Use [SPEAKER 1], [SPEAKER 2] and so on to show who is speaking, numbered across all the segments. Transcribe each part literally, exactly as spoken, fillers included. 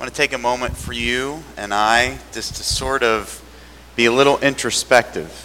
[SPEAKER 1] want to take a moment for you and I just to sort of be a little introspective.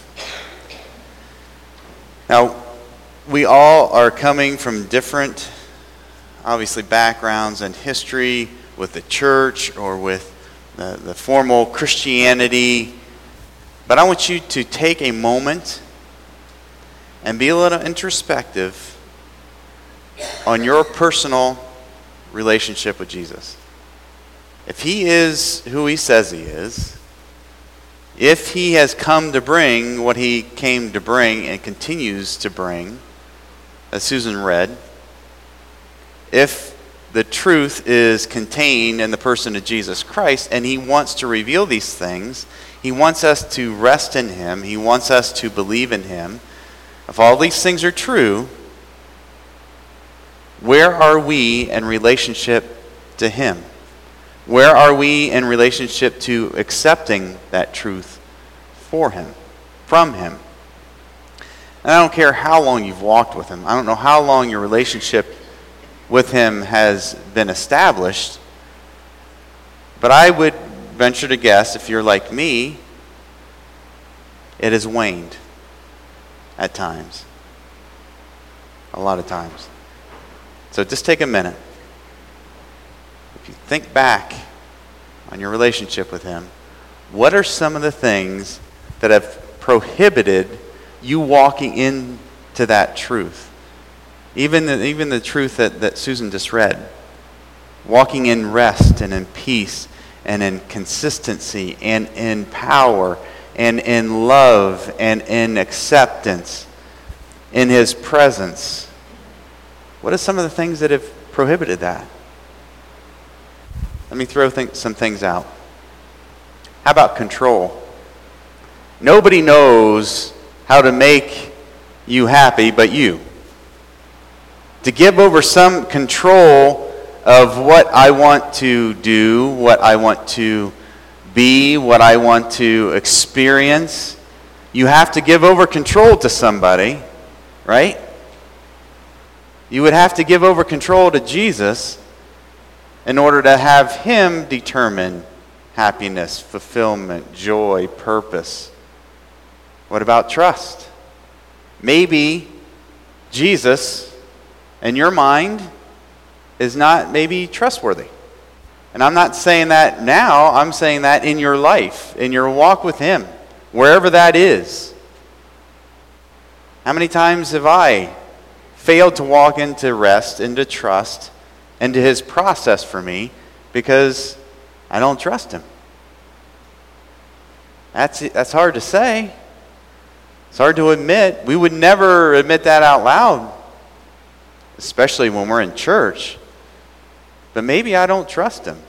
[SPEAKER 1] Now, we all are coming from different, obviously, backgrounds and history with the church or with the, the formal Christianity. But I want you to take a moment and be a little introspective on your personal relationship with Jesus. If he is who he says he is, if he has come to bring what he came to bring and continues to bring, as Susan read, if the truth is contained in the person of Jesus Christ and he wants to reveal these things, he wants us to rest in him, he wants us to believe in him. If all these things are true, where are we in relationship to him? Where are we in relationship to accepting that truth for him, from him? And I don't care how long you've walked with him. I don't know how long your relationship with him has been established. But I would venture to guess, if you're like me, it has waned at times. A lot of times. So just take a minute. If you think back on your relationship with him, what are some of the things that have prohibited you walking into that truth? Even the, even the truth that, that Susan just read. Walking in rest and in peace and in consistency and in power and in love and in acceptance in his presence. What are some of the things that have prohibited that? Let me throw th- some things out. How about control? Nobody knows how to make you happy but you. To give over some control of what I want to do, what I want to be, what I want to experience, you have to give over control to somebody, right? You would have to give over control to Jesus in order to have him determine happiness, fulfillment, joy, purpose. What about trust? Maybe Jesus, in your mind, is not maybe trustworthy. And I'm not saying that now, I'm saying that in your life, in your walk with him, wherever that is. How many times have I failed to walk into rest, into trust, into his process for me because I don't trust him? That's that's hard to say. It's hard to admit. We would never admit that out loud, especially when we're in church. But maybe I don't trust him.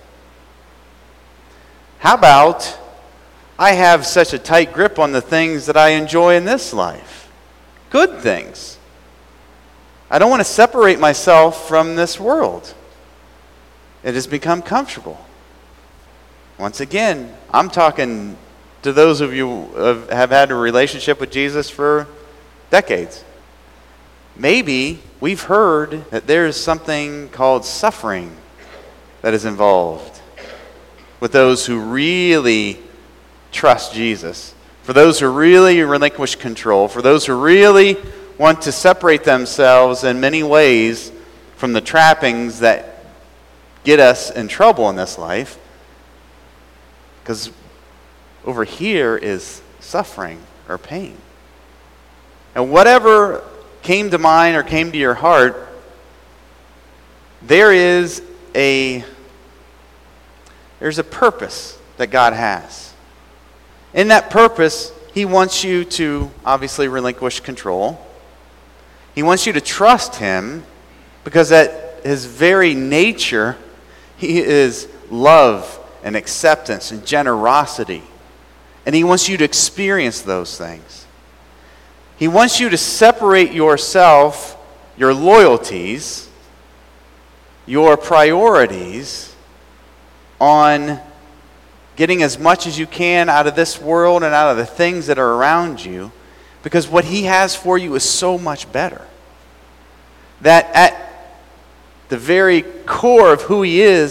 [SPEAKER 1] How about I have such a tight grip on the things that I enjoy in this life? Good things. I don't want to separate myself from this world. It has become comfortable. Once again, I'm talking to those of you who have had a relationship with Jesus for decades. Maybe we've heard that there's something called suffering that is involved with those who really trust Jesus, for those who really relinquish control, for those who really want to separate themselves in many ways from the trappings that get us in trouble in this life. Because over here is suffering or pain. And whatever came to mind or came to your heart, there is a there's a purpose that God has. In that purpose, he wants you to obviously relinquish control. He wants you to trust him because at his very nature, he is love and acceptance and generosity. And he wants you to experience those things. He wants you to separate yourself, your loyalties, your priorities on getting as much as you can out of this world and out of the things that are around you, because what he has for you is so much better. That at the very core of who he is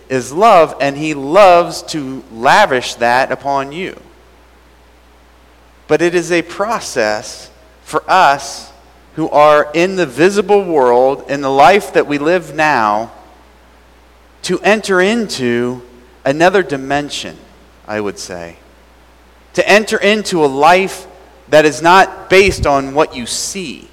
[SPEAKER 1] is love, and he loves to lavish that upon you. But it is a process for us who are in the visible world, in the life that we live now, to enter into another dimension, I would say. To enter into a life that is not based on what you see.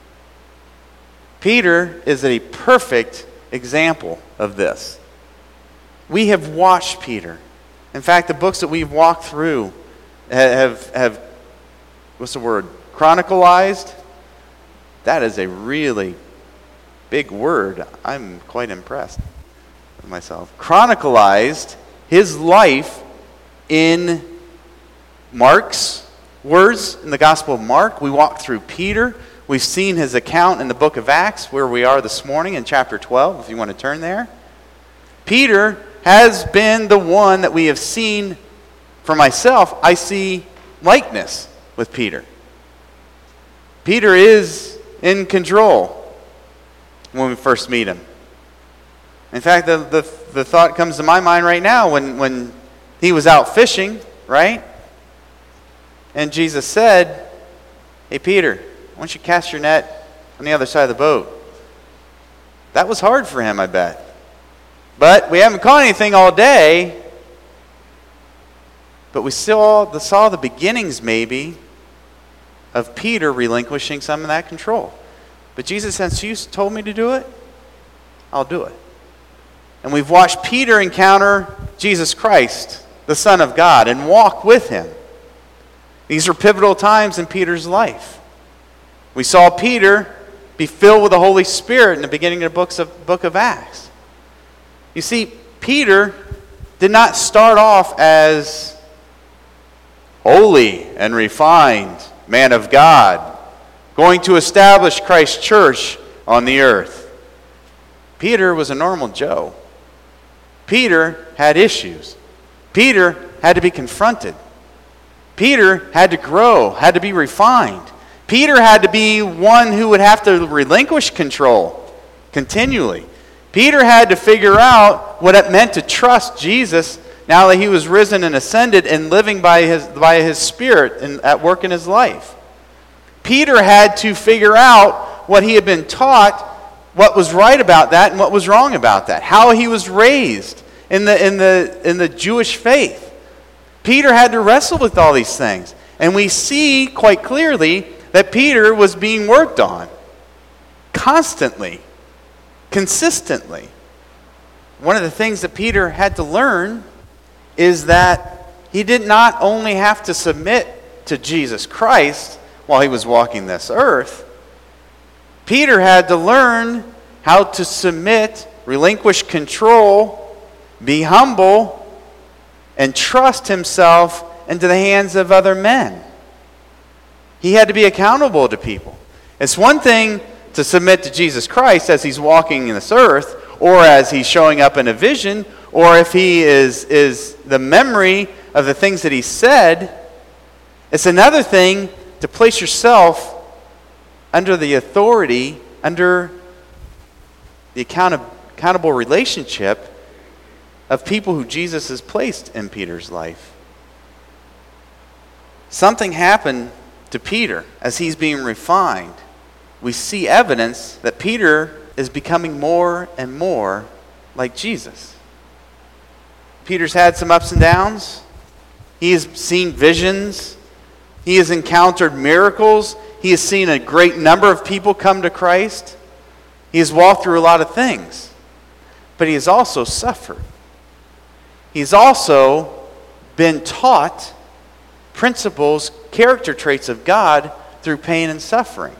[SPEAKER 1] Peter is a perfect example of this. We have watched Peter. In fact, the books that we've walked through have, have what's the word, chronicalized. That is a really big word. I'm quite impressed with myself. Chronicalized his life in Mark's words, in the Gospel of Mark. We walked through Peter. We've seen his account in the book of Acts, where we are this morning in chapter twelve, if you want to turn there. Peter has been the one that we have seen. For myself, I see likeness with Peter. Peter is in control when we first meet him. In fact, the, the, the thought comes to my mind right now when, when he was out fishing, right? And Jesus said, "Hey, Peter, why don't you cast your net on the other side of the boat?" That was hard for him, I bet. But we haven't caught anything all day. But we still saw the beginnings, maybe, of Peter relinquishing some of that control. But Jesus said, "Since you told me to do it, I'll do it." And we've watched Peter encounter Jesus Christ, the Son of God, and walk with him. These are pivotal times in Peter's life. We saw Peter be filled with the Holy Spirit in the beginning of the books of, book of Acts. You see, Peter did not start off as holy and refined man of God, going to establish Christ's church on the earth. Peter was a normal Joe. Peter had issues. Peter had to be confronted. Peter had to grow, had to be refined. Peter had to be one who would have to relinquish control continually. Peter had to figure out what it meant to trust Jesus now that he was risen and ascended and living by his, by his Spirit and at work in his life. Peter had to figure out what he had been taught, what was right about that and what was wrong about that, how he was raised in the, in the, in the Jewish faith. Peter had to wrestle with all these things. And we see quite clearly that Peter was being worked on constantly, consistently. One of the things that Peter had to learn is that he did not only have to submit to Jesus Christ while he was walking this earth. Peter had to learn how to submit, relinquish control, be humble, and trust himself into the hands of other men. He had to be accountable to people. It's one thing to submit to Jesus Christ as he's walking in this earth, or as he's showing up in a vision, or if he is, is the memory of the things that he said. It's another thing to place yourself under the authority, under the account- accountable relationship of people who Jesus has placed in Peter's life. Something happened to Peter as he's being refined. We see evidence that Peter is becoming more and more like Jesus. Peter's had some ups and downs. He has seen visions. He has encountered miracles. He has seen a great number of people come to Christ. He has walked through a lot of things. But he has also suffered. He's also been taught principles, character traits of God through pain and suffering.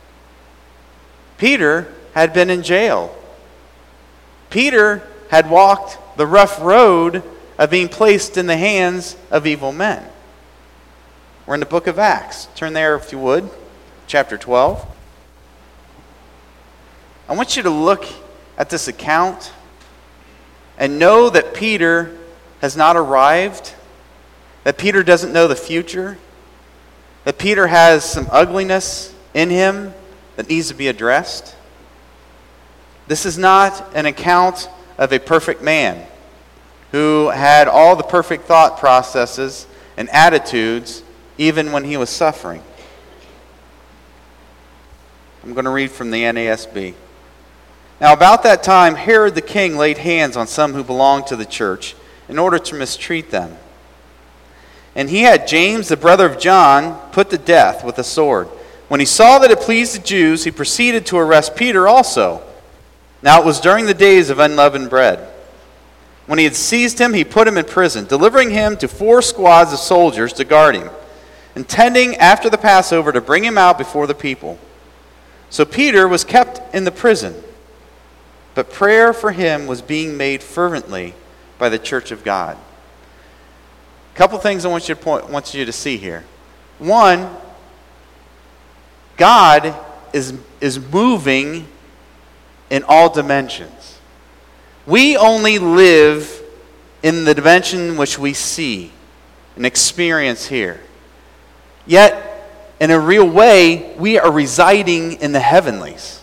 [SPEAKER 1] Peter had been in jail. Peter had walked the rough road of being placed in the hands of evil men. We're in the book of Acts. Turn there if you would, chapter twelve. I want you to look at this account and know that Peter has not arrived, that Peter doesn't know the future, that Peter has some ugliness in him that needs to be addressed. This is not an account of a perfect man. who had all the perfect thought processes and attitudes even when he was suffering. I'm going to read from the N A S B. Now about that time, Herod the king laid hands on some who belonged to the church in order to mistreat them. And he had James, the brother of John, put to death with a sword. When he saw that it pleased the Jews, he proceeded to arrest Peter also. Now it was during the days of unleavened bread. When he had seized him, he put him in prison, delivering him to four squads of soldiers to guard him, intending after the Passover to bring him out before the people. So Peter was kept in the prison, but prayer for him was being made fervently by the church of God. A couple things I want you to point, want you to see here. One, God is, is moving in all dimensions. We only live in the dimension which we see and experience here. Yet, in a real way, we are residing in the heavenlies.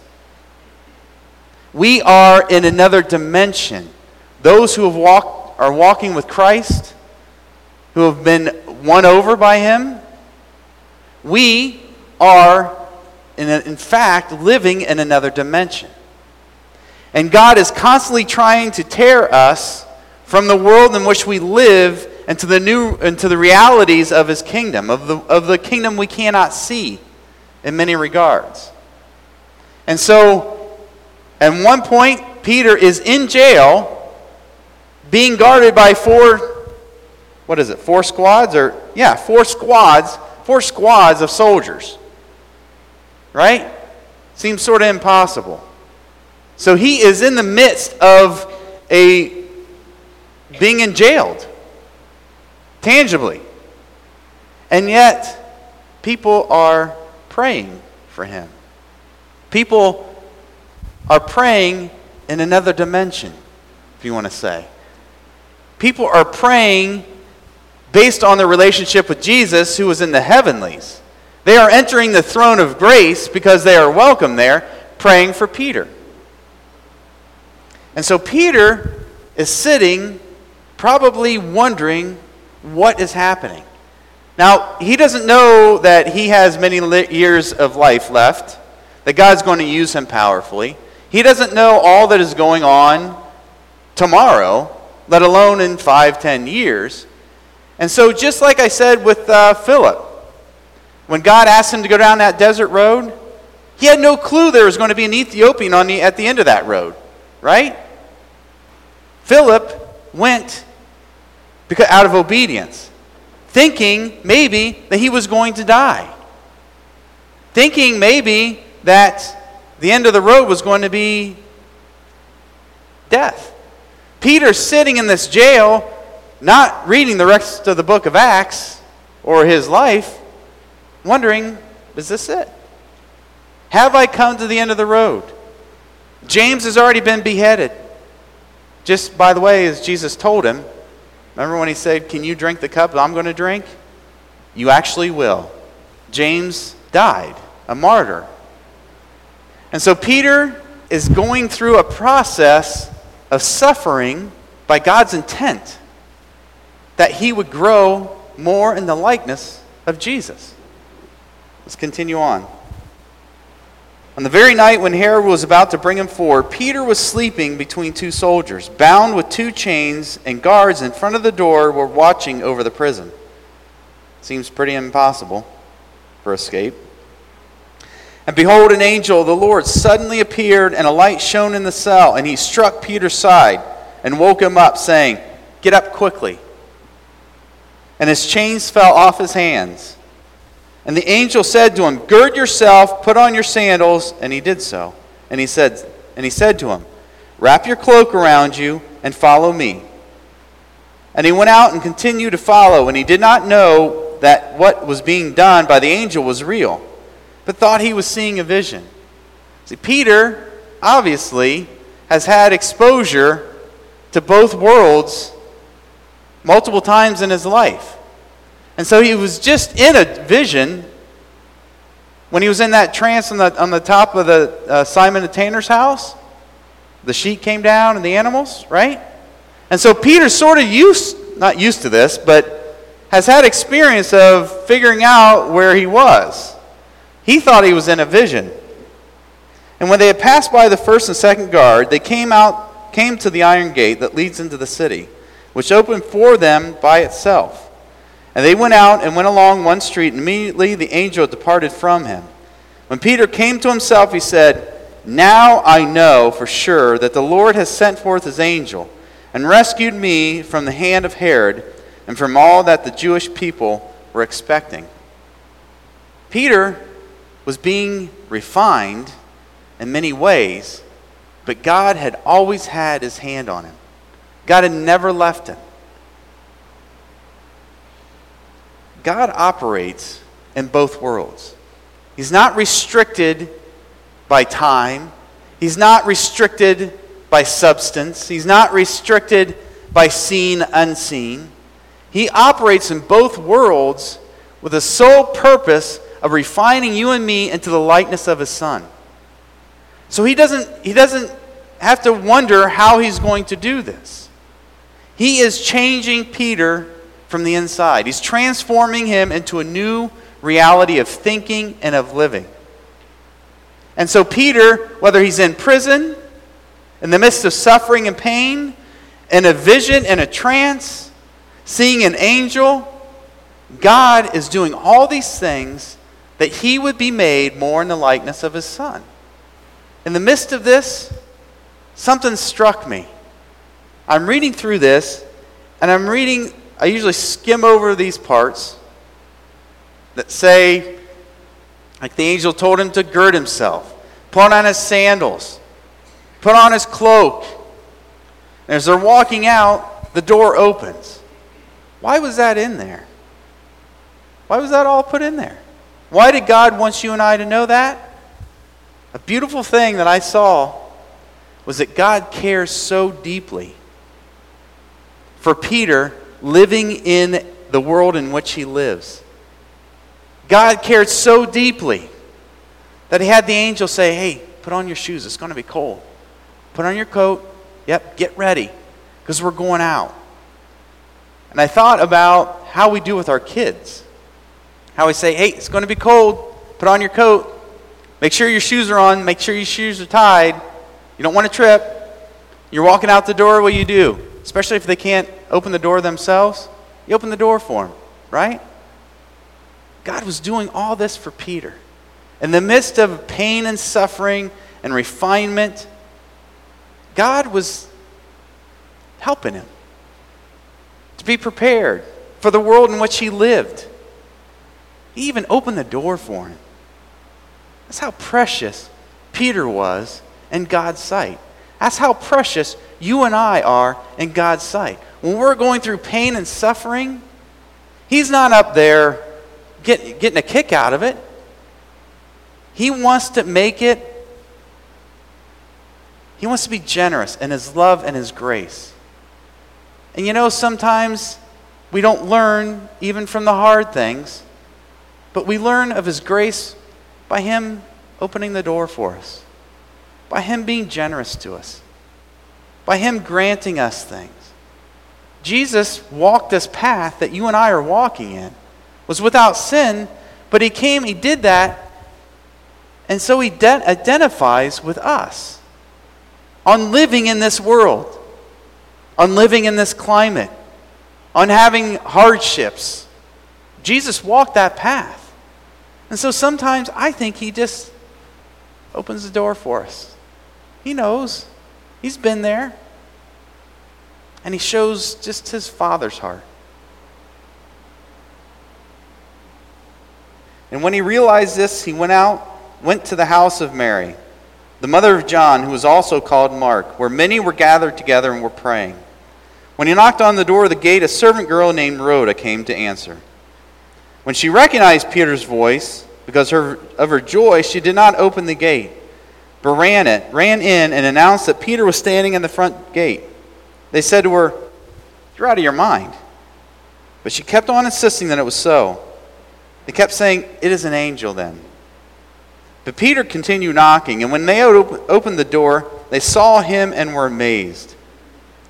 [SPEAKER 1] We are in another dimension. Those who have walked, are walking with Christ, who have been won over by Him, we are, in, a, in fact, living in another dimension. And God is constantly trying to tear us from the world in which we live into the new, into the realities of His kingdom, of the, of the kingdom we cannot see in many regards. And so, at one point, Peter is in jail, being guarded by four, what is it, four squads? Or, yeah, four squads, four squads of soldiers. Right? Seems sort of impossible. So he is in the midst of a being enjailed, tangibly. And yet, people are praying for him. People are praying in another dimension, if you want to say. People are praying based on their relationship with Jesus, who is in the heavenlies. They are entering the throne of grace because they are welcome there, praying for Peter. And so Peter is sitting, probably wondering what is happening. Now, he doesn't know that he has many years of life left, that God's going to use him powerfully. He doesn't know all that is going on tomorrow, let alone in five, ten years. And so just like I said with uh, Philip, when God asked him to go down that desert road, he had no clue there was going to be an Ethiopian on the, at the end of that road, right? Philip went because, out of obedience, thinking maybe that he was going to die. Thinking maybe that the end of the road was going to be death. Peter's sitting in this jail, not reading the rest of the book of Acts or his life, wondering, is this it? Have I come to the end of the road? James has already been beheaded. Just by the way, as Jesus told him, remember when he said, can you drink the cup that I'm going to drink? You actually will. James died, a martyr. And so Peter is going through a process of suffering by God's intent, that he would grow more in the likeness of Jesus. Let's continue on. On the very night when Herod was about to bring him forward, Peter was sleeping between two soldiers, bound with two chains, and guards in front of the door were watching over the prison. Seems pretty impossible for escape. And behold, an angel of the Lord suddenly appeared, and a light shone in the cell, and he struck Peter's side and woke him up, saying, "Get up quickly." And his chains fell off his hands. And the angel said to him, "Gird yourself, put on your sandals." And he did so. And he said, and he said to him, "Wrap your cloak around you and follow me." And he went out and continued to follow, and he did not know that what was being done by the angel was real, but thought he was seeing a vision. See, Peter obviously has had exposure to both worlds multiple times in his life. And so he was just in a vision when he was in that trance on the, on the top of the uh, Simon the tanner's house. The sheet came down and the animals, right? And so Peter's sort of used, not used to this, but has had experience of figuring out where he was. He thought he was in a vision. And when they had passed by the first and second guard, they came out, came to the iron gate that leads into the city, which opened for them by itself. And they went out and went along one street, and immediately the angel departed from him. When Peter came to himself, he said, "Now I know for sure that the Lord has sent forth his angel and rescued me from the hand of Herod and from all that the Jewish people were expecting." Peter was being refined in many ways, but God had always had his hand on him. God had never left him. God operates in both worlds. He's not restricted by time. He's not restricted by substance. He's not restricted by seen, unseen. He operates in both worlds with the sole purpose of refining you and me into the likeness of his Son. So he doesn't, he doesn't have to wonder how he's going to do this. He is changing Peter from the inside. He's transforming him into a new reality of thinking and of living. And so Peter, whether he's in prison, in the midst of suffering and pain, in a vision, in a trance, seeing an angel, God is doing all these things that he would be made more in the likeness of his Son. In the midst of this, something struck me. I'm reading through this, and I'm reading, I usually skim over these parts that say, like the angel told him to gird himself, put on his sandals, put on his cloak. And as they're walking out, the door opens. Why was that in there? Why was that all put in there? Why did God want you and I to know that? A beautiful thing that I saw was that God cares so deeply for Peter living in the world in which he lives. God cared so deeply that he had the angel say, "Hey, put on your shoes. It's going to be cold. Put on your coat. Yep, get ready because we're going out." And I thought about how we do with our kids. How we say, "Hey, it's going to be cold. Put on your coat. Make sure your shoes are on. Make sure your shoes are tied. You don't want to trip." You're walking out the door, what do you do? Especially if they can't open the door themselves. You open the door for them, right? God was doing all this for Peter. In the midst of pain and suffering and refinement, God was helping him to be prepared for the world in which he lived. He even opened the door for him. That's how precious Peter was in God's sight. That's how precious you and I are in God's sight. When we're going through pain and suffering, he's not up there get, getting a kick out of it. He wants to make it, he wants to be generous in his love and his grace. And you know, sometimes we don't learn even from the hard things, but we learn of his grace by him opening the door for us, by him being generous to us, by him granting us things. Jesus walked this path that you and I are walking in, was without sin, but he came, he did that, and so he de- identifies with us on living in this world, on living in this climate, on having hardships. Jesus walked that path. And so sometimes I think he just opens the door for us. He knows. He's been there. And he shows just his Father's heart. And when he realized this, he went out, went to the house of Mary, the mother of John, who was also called Mark, where many were gathered together and were praying. When he knocked on the door of the gate, a servant girl named Rhoda came to answer. When she recognized Peter's voice, because her, of her joy, she did not open the gate, but ran it, ran in and announced that Peter was standing in the front gate. They said to her, "You're out of your mind." But she kept on insisting that it was so. They kept saying, "It is an angel then." But Peter continued knocking, and when they opened the door, they saw him and were amazed.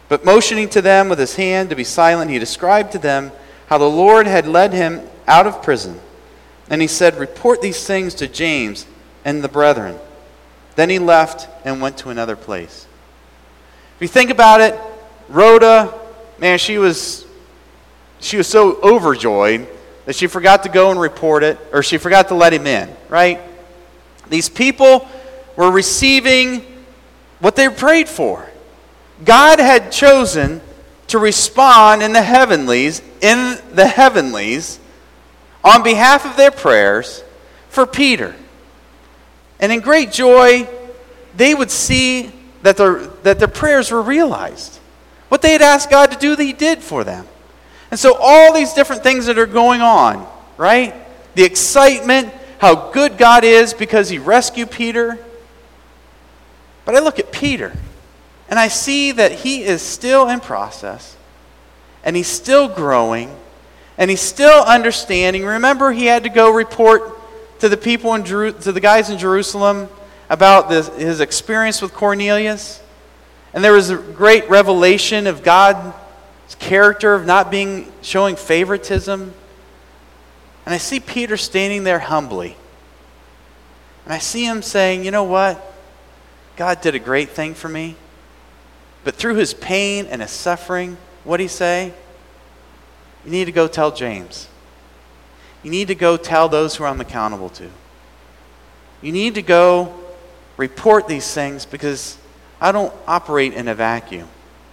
[SPEAKER 1] But motioning to them with his hand to be silent, he described to them how the Lord had led him out of prison. And he said, "Report these things to James and the brethren." Then he left and went to another place. If you think about it, Rhoda, man, she was she was so overjoyed that she forgot to go and report it, or she forgot to let him in, right? These people were receiving what they prayed for. God had chosen to respond in the heavenlies, in the heavenlies, on behalf of their prayers for Peter. And in great joy, they would see that their, that their prayers were realized. What they had asked God to do, He did for them. And so all these different things that are going on, right? The excitement, how good God is because He rescued Peter. But I look at Peter, and I see that he is still in process, and he's still growing, and he's still understanding. Remember, he had to go report to the people in Jeru- to the guys in Jerusalem about this, his experience with Cornelius, and there was a great revelation of God's character of not being showing favoritism. And I see Peter standing there humbly, and I see him saying, "You know what? God did a great thing for me." But through his pain and his suffering, what did he say? You need to go tell James. You need to go tell those who I'm accountable to. You need to go report these things because I don't operate in a vacuum.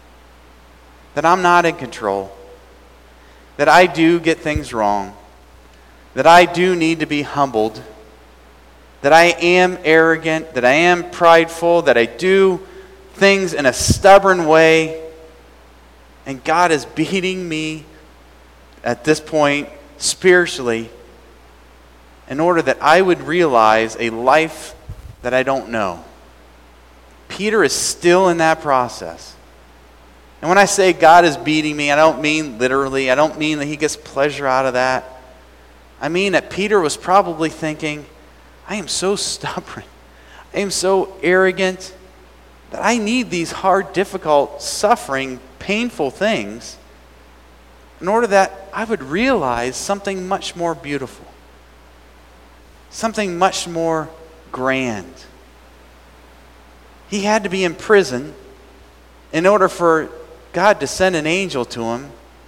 [SPEAKER 1] That I'm not in control. That I do get things wrong. That I do need to be humbled. That I am arrogant. That I am prideful. That I do things in a stubborn way, and God is beating me at this point spiritually in order that I would realize a life that I don't know. Peter is still in that process. And when I say God is beating me, I don't mean literally. I don't mean that he gets pleasure out of that. I mean that Peter was probably thinking, I am so stubborn. I am so arrogant that I need these hard, difficult, suffering, painful things in order that I would realize something much more beautiful, something much more grand. He had to be in prison in order for God to send an angel to him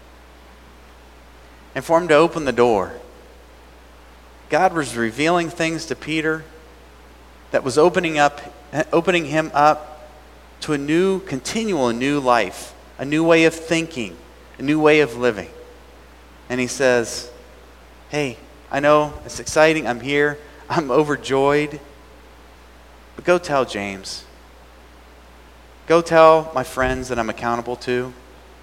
[SPEAKER 1] and for him to open the door. God was revealing things to Peter that was opening up, opening him up to a new, continual new life, a new way of thinking, a new way of living. And he says, hey, I know it's exciting, I'm here, I'm overjoyed, but go tell James. Go tell my friends that I'm accountable to.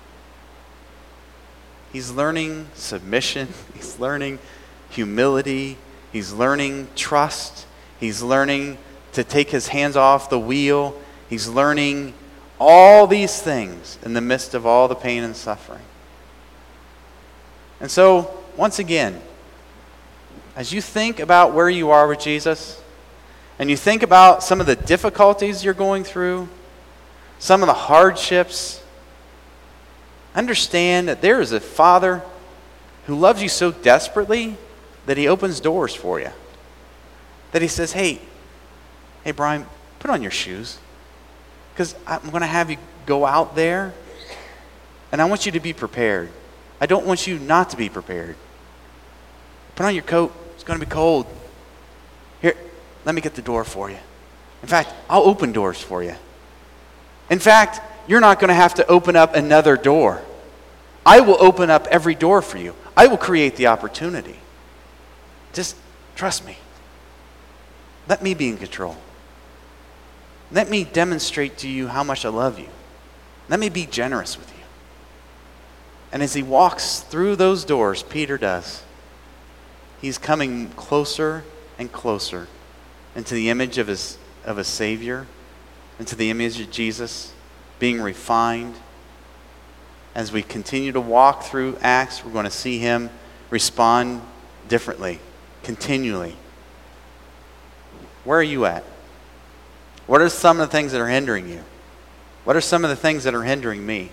[SPEAKER 1] He's learning submission, he's learning humility, he's learning trust, he's learning to take his hands off the wheel. He's learning all these things in the midst of all the pain and suffering. And so, once again, as you think about where you are with Jesus, and you think about some of the difficulties you're going through, some of the hardships, understand that there is a Father who loves you so desperately that he opens doors for you. That he says, hey, hey Brian, put on your shoes. Because I'm going to have you go out there, and I want you to be prepared. I don't want you not to be prepared. Put on your coat. It's going to be cold. Here, let me get the door for you. In fact, I'll open doors for you. In fact, you're not going to have to open up another door. I will open up every door for you. I will create the opportunity. Just trust me. Let me be in control. Let me demonstrate to you how much I love you. Let me be generous with you. And as he walks through those doors, Peter does, he's coming closer and closer into the image of his, of a Savior, into the image of Jesus, being refined. As we continue to walk through Acts, we're going to see him respond differently, continually. Where are you at? What are some of the things that are hindering you? What What are some of the things that are hindering me?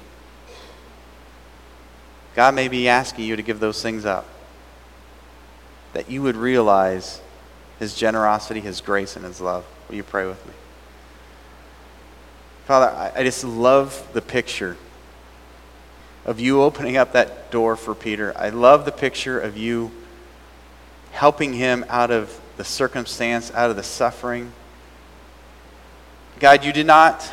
[SPEAKER 1] God may be asking you to give those things up, that you would realize His generosity, His grace, and His love. Will you pray with me? Father, I, I just love the picture of you opening up that door for Peter. I love the picture of you helping him out of the circumstance, out of the suffering. God, you did not,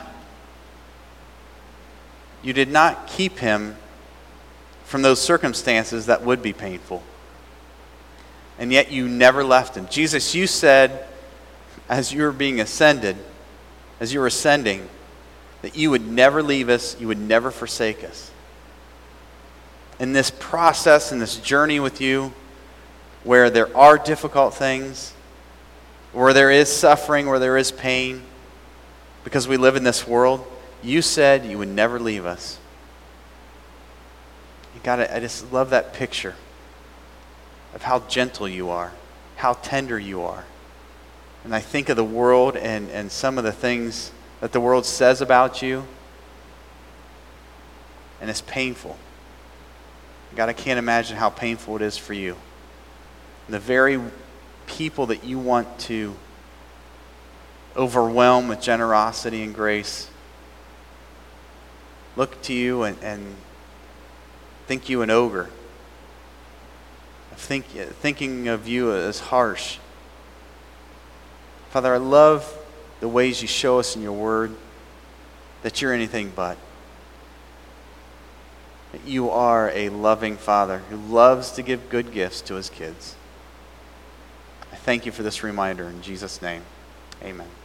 [SPEAKER 1] you did not keep him from those circumstances that would be painful. And yet you never left him. Jesus, you said, as you were being ascended, as you were ascending, that you would never leave us, you would never forsake us. In this process, in this journey with you, where there are difficult things, where there is suffering, where there is pain, because we live in this world, you said you would never leave us. God, I just love that picture of how gentle you are, how tender you are. And I think of the world and, and some of the things that the world says about you, and it's painful. God, I can't imagine how painful it is for you. And the very people that you want to overwhelm with generosity and grace look to you and, and think you an ogre, think, thinking of you as harsh. Father, I love the ways you show us in your word that you're anything but. That you are a loving Father who loves to give good gifts to his kids. I thank you for this reminder in Jesus' name. Amen.